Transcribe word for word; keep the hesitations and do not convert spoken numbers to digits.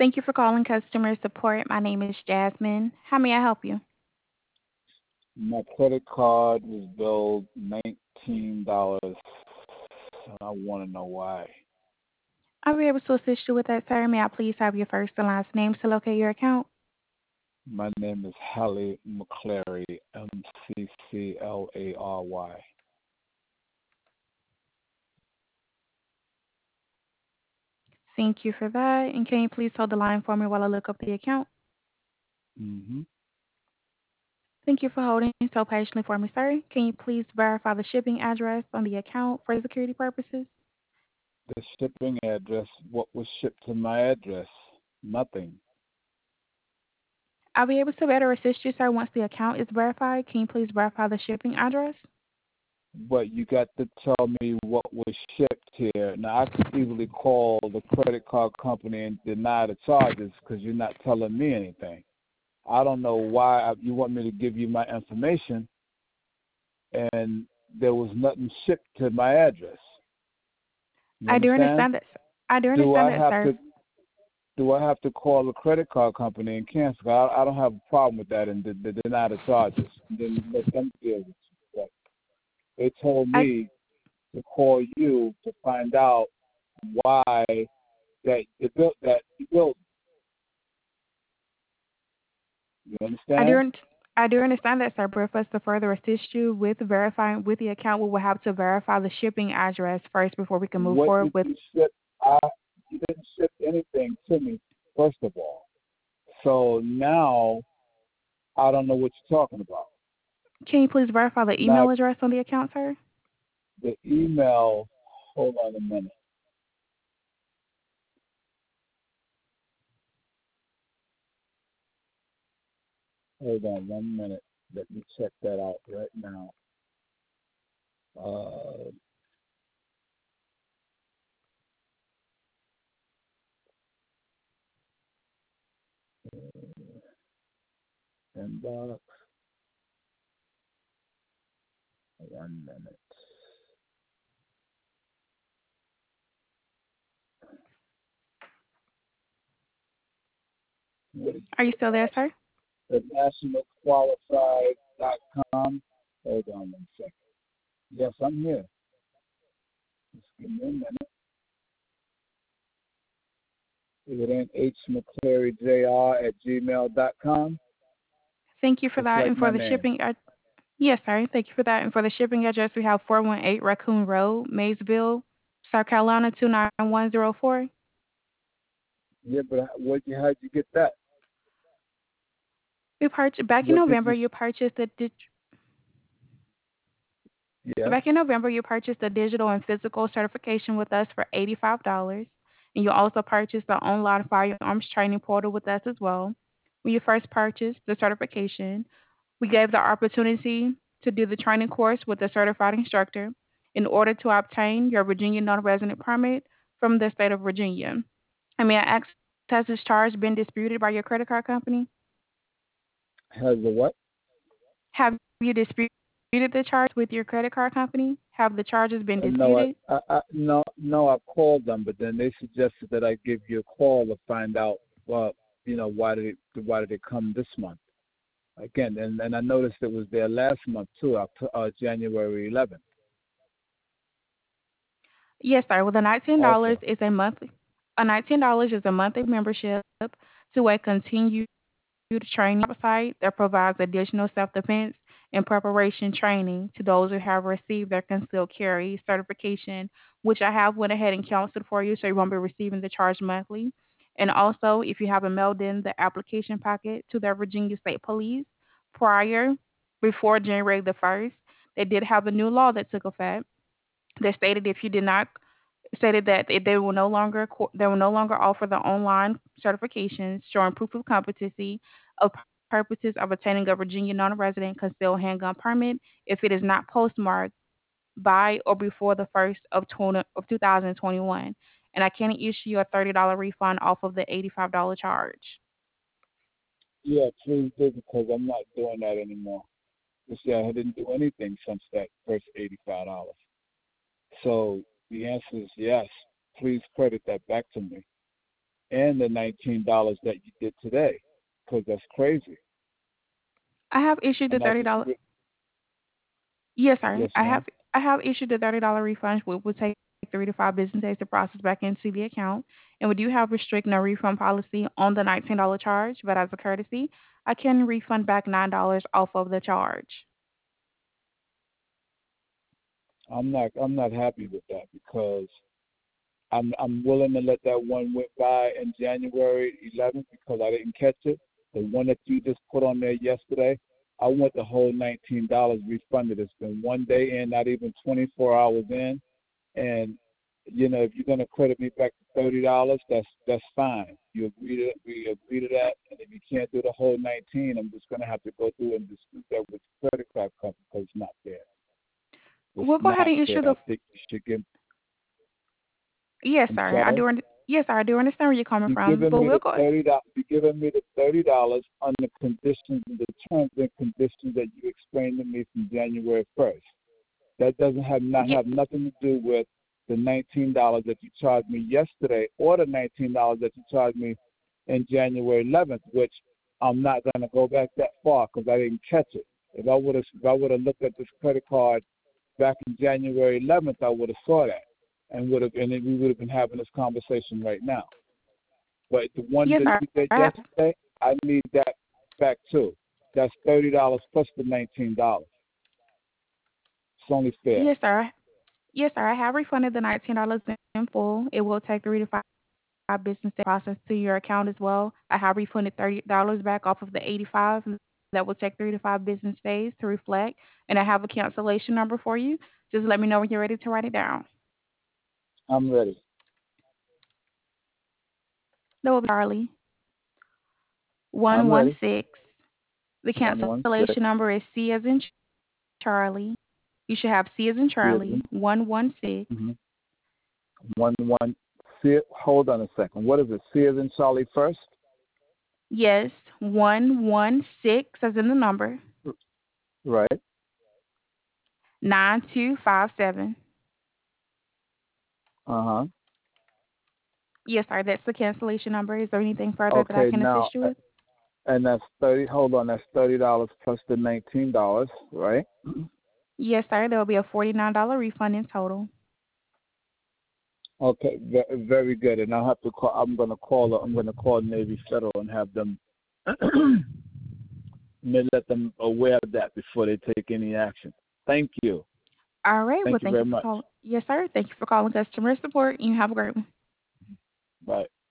Thank you for calling customer support. My name is Jasmine. How may I help you? My credit card was billed nineteen dollars. I want to know why. I'll be able to assist you with that, sir. May I please have your first and last name to locate your account? My name is Halle McClary, M C C L A R Y. Thank you for that. And can you please hold the line for me while I look up the account? Mm-hmm. Thank you for holding so patiently for me, sir. Can you please verify the shipping address on the account for security purposes? The shipping address, what was shipped to my address? Nothing. I'll be able to better assist you, sir, once the account is verified. Can you please verify the shipping address? But you got to tell me what was shipped here. Now, I could easily call the credit card company and deny the charges because you're not telling me anything. I don't know why I, you want me to give you my information and there was nothing shipped to my address. You I do understand? understand that, sir. I do Do understand I that, have sir. to do I have to call the credit card company and cancel? I, I don't have a problem with that and de- de- deny the charges. And then let them deal with it. But they told I me to call you to find out why that you built that you built. You I do understand? un- I do understand that, sir, but for us to further assist you with verifying with the account, we will have to verify the shipping address first before we can move What forward did with. you ship? I You didn't ship anything to me, first of all. So now I don't know what you're talking about. Can you please verify the Now email address on the account, sir? the email. Hold on a minute. Hold on one minute. Let me check that out right now. Uh, inbox. One minute. What is Are you still there, sir? the national qualified dot com? Hold on one second. Yes, I'm here. Just give me a minute. Is it in H McCleary Jr at gmail dot com? Thank you for Just that. like And for my the name. shipping, ad- yes, sir. Thank you for that. And for the shipping address, we have four one eight Raccoon Road, Maysville, South Carolina two nine one zero four. Yeah, but what you how'd you get that? We purchased back in What did November. you? You purchased the dig- Yes. back in November. You purchased the digital and physical certification with us for eighty five dollars, and you also purchased the online firearms training portal with us as well. When you first purchased the certification, we gave the opportunity to do the training course with a certified instructor in order to obtain your Virginia non-resident permit from the state of Virginia. I mean, I ask, has this charge been disputed by your credit card company? Has the what? Have you disputed the charge with your credit card company? Have the charges been Uh, no, I, disputed? I, I, no, no. I called them, but then they suggested that I give you a call to find out, well, you know, why did it, why did it come this month again? And and I noticed it was there last month too, Oct- uh, January eleventh. Yes, sir. Well, the nineteen dollars Also, is a monthly. A nineteen dollars is a monthly membership to a continued training website that provides additional self-defense and preparation training to those who have received their concealed carry certification, which I have went ahead and counseled for you, so you won't be receiving the charge monthly. And also, if you haven't mailed in the application packet to the Virginia State Police prior, before January the first, they did have a new law that took effect that stated if you did not stated that they will no longer they will no longer offer the online certifications showing proof of competency of purposes of obtaining a Virginia non-resident concealed handgun permit if it is not postmarked by or before the first of twenty, of two thousand twenty-one, and I can issue you a thirty dollar refund off of the eighty-five dollar charge. yeah, please do because I'm not doing that anymore. You see, I didn't do anything since that first eighty-five dollars. So the answer is yes. Please credit that back to me. and the nineteen dollars that you did today, because that's crazy. I have issued the And I thirty just dollars. re- Yes, sir. yes, I have ma'am. I have issued the thirty dollar refund, which will take three to five business days to process back into the account. And we do have restrict no refund policy on the nineteen dollar charge, but as a courtesy, I can refund back nine dollars off of the charge. I'm not I'm not happy with that because I'm I'm willing to let that one went by in January eleventh because I didn't catch it. The one that you just put on there yesterday, I want the whole nineteen dollars refunded. It's been one day in, not even twenty-four hours in, and you know if you're gonna credit me back to thirty dollars, that's that's fine. You agree to we agree to that, and if you can't do the whole nineteen, I'm just gonna have to go through and dispute that with the credit card company because it's not fair. It's We'll go ahead not and fair. issue I the. think you should give. Yes, I'm sir. I sorry. do. un- Yes, sir. I do understand where you're coming You're from, giving but me we'll the go. thirty dollars. You're giving me the thirty dollars on the conditions, the terms and conditions that you explained to me from January first. That doesn't have not Ye- have nothing to do with the nineteen dollars that you charged me yesterday, or the nineteen dollars that you charged me in January eleventh, which I'm not going to go back that far because I didn't catch it. If I would have, if I would have looked at this credit card back in January eleventh, I would have saw that, and would have, and then we would have been having this conversation right now. But the one Yes, that sir. you did I- yesterday, I need that back too. That's thirty dollars plus the nineteen dollars. It's only fair. Yes, sir. Yes, sir. I have refunded the nineteen dollars in full. It will take three to five business day process to your account as well. I have refunded thirty dollars back off of the eighty-five. That will take three to five business days to reflect. And I have a cancellation number for you. Just let me know when you're ready to write it down. I'm ready. That will be Charlie. I'm ready. one one six. The One one six. cancellation number is C as in Charlie. You should have C as in See it. Charlie. one one six. Mm-hmm. One one. See it. Hold on a second. What is it? See it in Charlie first. Yes, one one six as in the number. Right. nine two five seven. Uh huh. Yes, sir. That's the cancellation number. Is there anything further that I Okay. can Now, assist you uh, with? and that's thirty. Hold on. That's thirty dollars plus the nineteen dollars. Right. Yes, sir. There will be a forty-nine dollars refund in total. Okay, ve- very good. And I'll have to call. I'm going to call. I'm going to call Navy Federal and have them let them aware of that before they take any action. Thank you. All right. Well, Thank you thank very you for much. calling. Yes, sir. Thank you for calling customer support. You have a great one. Bye.